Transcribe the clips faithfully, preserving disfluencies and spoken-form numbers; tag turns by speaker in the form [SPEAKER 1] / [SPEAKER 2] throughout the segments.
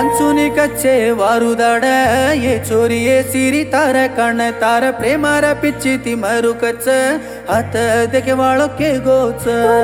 [SPEAKER 1] बंचुनी कच्चे वारुदाड ये चोरी ये सिरी तार कण तार प्रेमार पिच्ची ती मरु कच्च हात देखे वाळो के गोच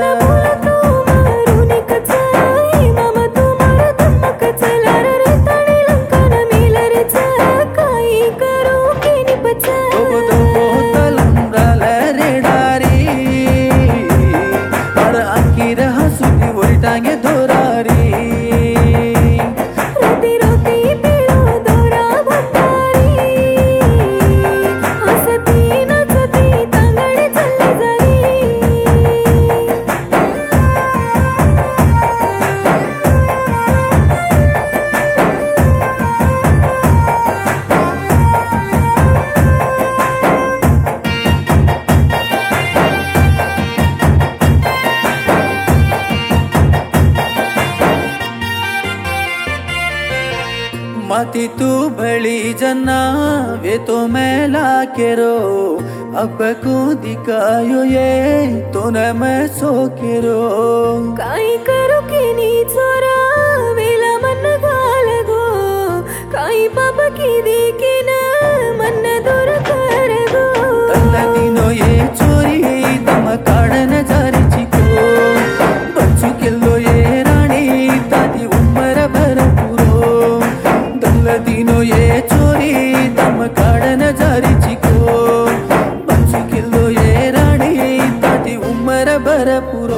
[SPEAKER 1] माती तू भली जन्ना वे तो मैला केरो अब को दिखायो ये तो न मैं सो केरो
[SPEAKER 2] काई करो के नी छोरा वेला मन गालगो काई पाप की देखे न मन दूर करगो
[SPEAKER 1] तल्ला दिनो ये चोरी तम काडन जारी चिको बच्चू किल्लो ये राणी ताती उम्र भर दिनो ये चोरी तम काडन जारी चिको बच्चू किल्लो ये राणी ताती उम्र भर पुरो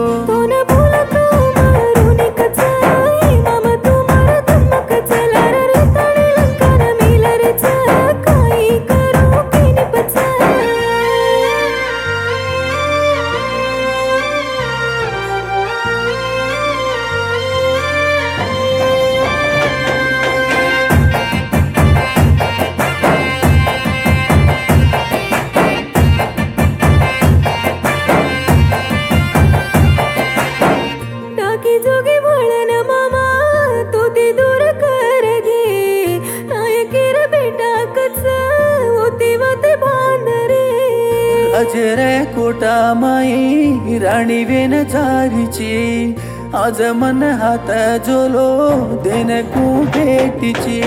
[SPEAKER 1] अजरे कोटा माई राणी वेन जारीची आज मन हात जोलो देन कू भेटीची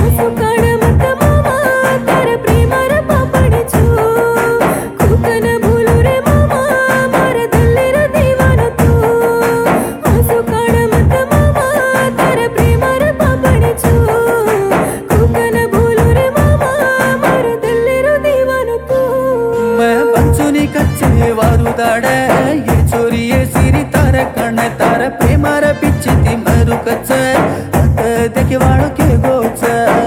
[SPEAKER 1] वारुदाड ये चोरी ये सिरी तार कण तार प्रेमार पिच्ची ती मरु कच्च हात देखे वाळो के गोच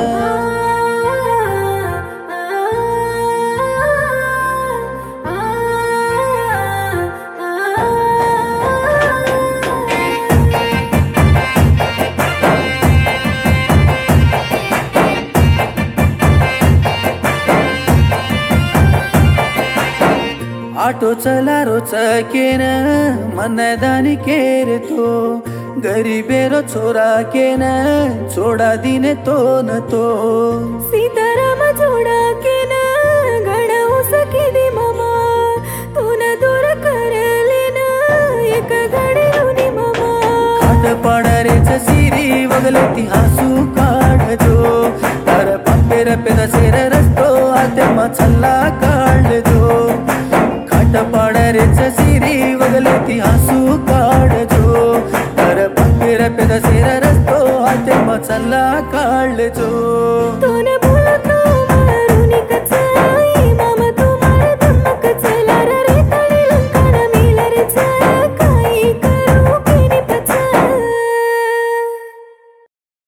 [SPEAKER 1] आटो चला रोच केन मन दानी केर तो गरीबेरो छोरा केन छोड़ा दिने तो न तो
[SPEAKER 2] सीताराम जोड़ा केन घड़ा सकी दी मामा तू न दूर कर लेना एक घड़ी रुनी मामा
[SPEAKER 1] खाट पाडरेच सिरी वगलती हासू काढ जो तर पंपेर पेद सेर रस्तो आते मचल्ला काढ जो पाडरेच सिरी वगलती हासू काढजो तर पंपीर पेद सेर रस्तो आते मचल्ला काढजो।